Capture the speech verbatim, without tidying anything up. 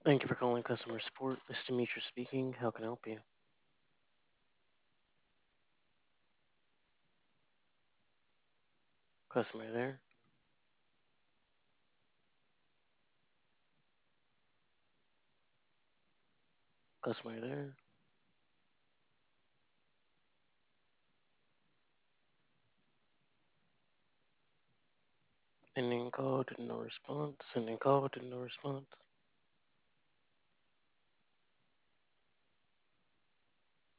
Thank you for calling customer support. This is Demetrius speaking. How can I help you? Customer there? Customer there? Ending call to no response. Ending call to no response.